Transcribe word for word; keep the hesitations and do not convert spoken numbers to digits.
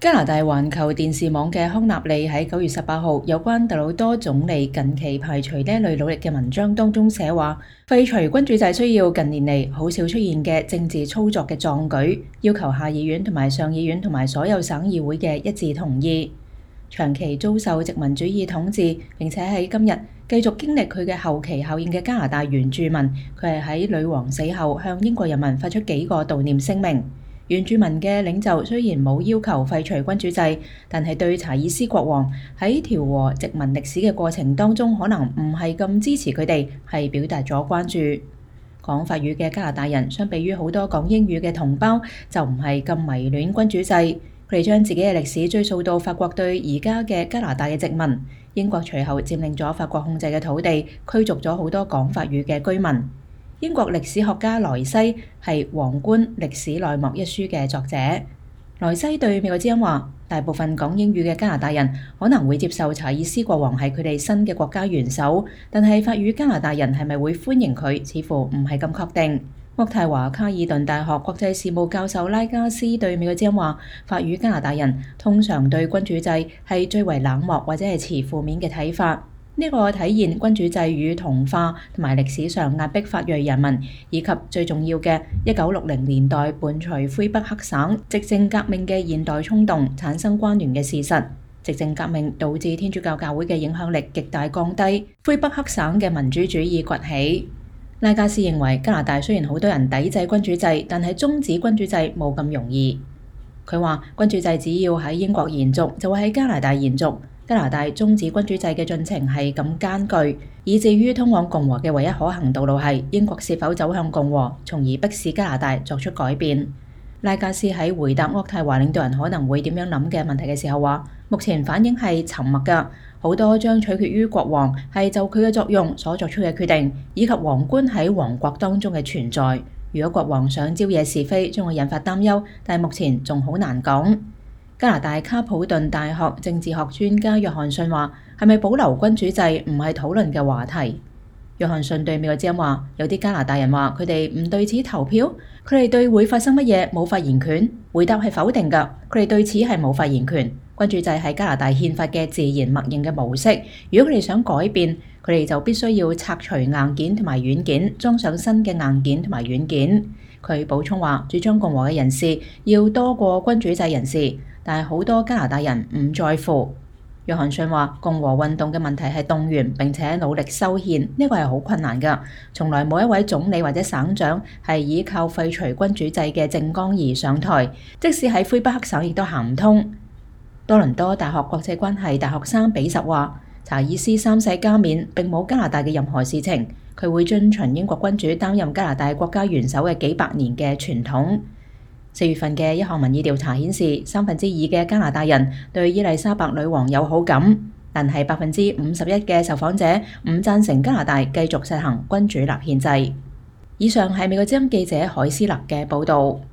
加拿大環球電視網嘅康納利喺九月十八號有關特魯多總理近期排除呢一類努力嘅文章當中寫話，廢除君主制需要近年嚟好少出現嘅政治操作嘅壯舉，要求下議院同埋上議院同埋所有省議會嘅一致同意。長期遭受殖民主義統治，並且喺今日繼續經歷佢嘅後期效應嘅加拿大原住民，佢係喺女王死後向英國人民發出幾個悼念聲明。原住民嘅領袖雖然冇要求廢除君主制，但係對查爾斯國王喺調和殖民歷史嘅過程當中，可能唔係咁支持佢哋，係表達咗關注。講法語嘅加拿大人相比於好多講英語嘅同胞，就唔係咁迷戀君主制。佢哋將自己嘅歷史追溯到法國對而家嘅加拿大嘅殖民，英國隨後佔領咗法國控制嘅土地，驅逐咗好多講法語嘅居民。英國歷史學家萊西係《皇冠歷史內幕》一書嘅作者。萊西對美國之音話，大部分講英語嘅加拿大人可能會接受查爾斯國王係佢哋新嘅國家元首，但係法語加拿大人係咪會歡迎佢，似乎唔係咁確定。渥太華卡爾頓大學國際事務教授拉加斯對美國之音話，法語加拿大人通常對君主制係最為冷漠或者係持負面嘅睇法。呢個體現君主制與同化同埋歷史上壓迫法裔人民，以及最重要嘅一九六零年代伴隨魁北克省執政革命嘅現代衝動產生關聯嘅事實。執政革命導致天主教教會嘅影響力極大降低，魁北克省嘅民主主義崛起。拉加斯認為加拿大雖然好多人抵制君主制，但係終止君主制冇咁容易。佢話君主制只要喺英國延續，就會喺加拿大延續。加拿大終止君主制嘅進程係咁艱巨，以至於通往共和嘅唯一可行道路係英國是否走向共和，從而迫使加拿大作出改變。拉加斯喺回答渥太華領導人可能會點樣諗嘅問題嘅時候話，目前反應係沉默㗎，好多將取決於國王係就佢嘅作用所作出嘅決定，以及皇冠喺王國當中嘅存在。如果國王想招惹是非，將會引發擔憂，但係目前仲好難講。加拿大卡普頓大學政治學專家約翰遜話，係咪保留君主制唔係討論嘅話題。約翰遜對美國之音話，有啲加拿大人話佢哋唔對此投票，佢哋對會發生乜嘢冇發言權。回答係否定㗎，佢哋對此係冇發言權。君主制係加拿大憲法嘅自然默認嘅模式，如果佢哋想改變，佢哋就必須要拆除硬件同埋軟件，裝上新嘅硬件同埋軟件。佢補充話，主張共和嘅人士要多過君主制人士，但係好多加拿大人唔在乎。約翰遜話，共和運動嘅問題係動員並且努力修憲，呢個係好困難㗎。從來冇一位總理或者省長係依靠廢除君主制嘅政綱而上台，即使喺魁北克省亦都行唔通。多倫多大學國際關係大學生比什話，查爾斯三世加冕並冇加拿大嘅任何事情，佢會遵循英國君主擔任加拿大國家元首嘅幾百年嘅傳統。四月份嘅一項民意調查顯示，三分之二嘅加拿大人對伊麗莎白女王有好感，但係百分之五十一嘅受訪者唔贊成加拿大繼續實行君主立憲制。以上係美國之音記者海斯勒嘅報導。